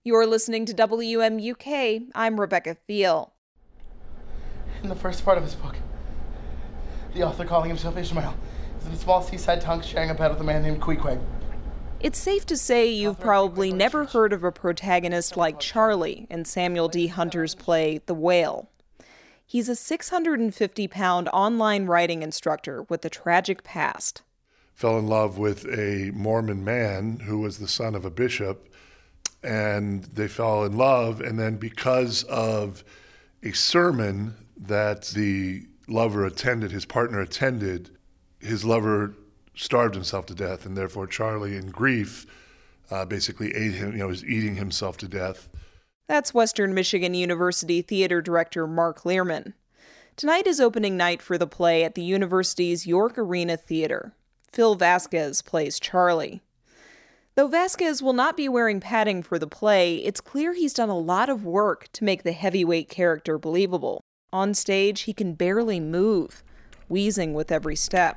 You're listening to WMUK. I'm Rebecca Thiel. In the first part of his book, the author, calling himself Ishmael, is in a small seaside town sharing a bed with a man named Queequeg. It's safe to say you've probably never heard of a protagonist like Charlie in Samuel D. Hunter's play The Whale. He's a 650-pound online writing instructor with a tragic past. Fell in love with a Mormon man who was the son of a bishop, and they fell in love, and then because of a sermon that the lover attended, his partner attended, his lover starved himself to death, and therefore Charlie, in grief, basically ate him, was eating himself to death. That's Western Michigan University theater director Mark Learman. Tonight is opening night for the play at the university's York Arena Theater. Phil Vasquez plays Charlie. Though Vasquez will not be wearing padding for the play, it's clear he's done a lot of work to make the heavyweight character believable. On stage, he can barely move, wheezing with every step.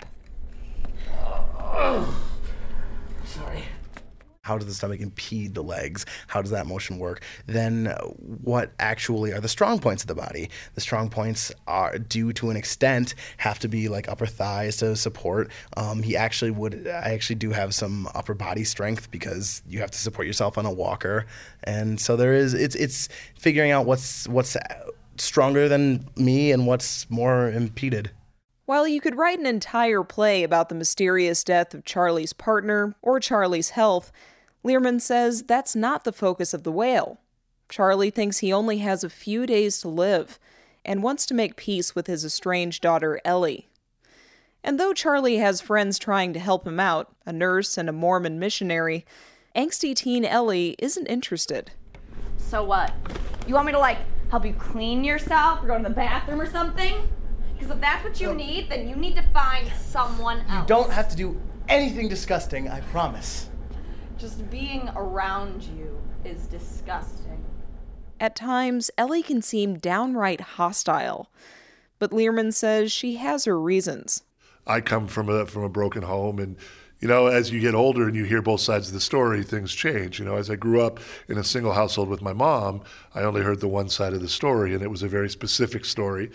Sorry. How does the stomach impede the legs? How does that motion work? Then what actually are the strong points of the body? The strong points are, due to an extent, have to be like upper thighs to support. I actually do have some upper body strength because you have to support yourself on a walker. And so it's figuring out what's stronger than me and what's more impeded. While you could write an entire play about the mysterious death of Charlie's partner or Charlie's health, Learman says that's not the focus of The Whale. Charlie thinks he only has a few days to live and wants to make peace with his estranged daughter, Ellie. And though Charlie has friends trying to help him out, a nurse and a Mormon missionary, angsty teen Ellie isn't interested. So what? You want me to, help you clean yourself or go to the bathroom or something? Because if that's what you need, then you need to find someone else. You don't have to do anything disgusting, I promise. Just being around you is disgusting. At times, Ellie can seem downright hostile, but Learman says she has her reasons. I come from a broken home, and as you get older and you hear both sides of the story, things change. As I grew up in a single household with my mom, I only heard the one side of the story, and it was a very specific story.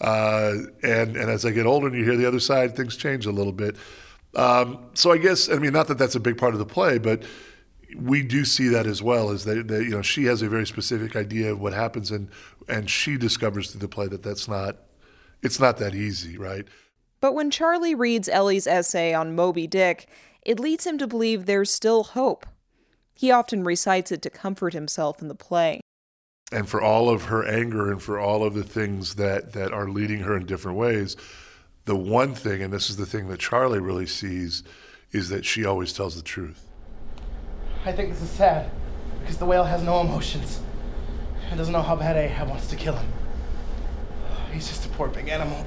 And as I get older and you hear the other side, things change a little bit. So I guess, not that that's a big part of the play, but we do see that as well, is that she has a very specific idea of what happens, and she discovers through the play that it's not that easy, right? But when Charlie reads Ellie's essay on Moby Dick, it leads him to believe there's still hope. He often recites it to comfort himself in the play. And for all of her anger and for all of the things that are leading her in different ways, the one thing, and this is the thing that Charlie really sees, is that she always tells the truth. I think this is sad, because the whale has no emotions. He doesn't know how bad Ahab wants to kill him. He's just a poor big animal.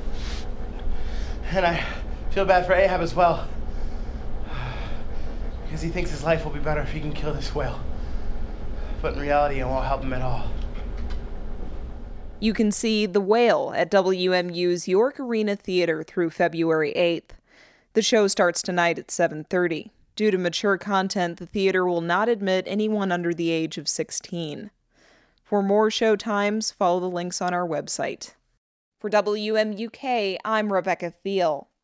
And I feel bad for Ahab as well, because he thinks his life will be better if he can kill this whale. But in reality, it won't help him at all. You can see The Whale at WMU's York Arena Theater through February 8th. The show starts tonight at 7:30. Due to mature content, the theater will not admit anyone under the age of 16. For more show times, follow the links on our website. For WMUK, I'm Rebecca Thiel.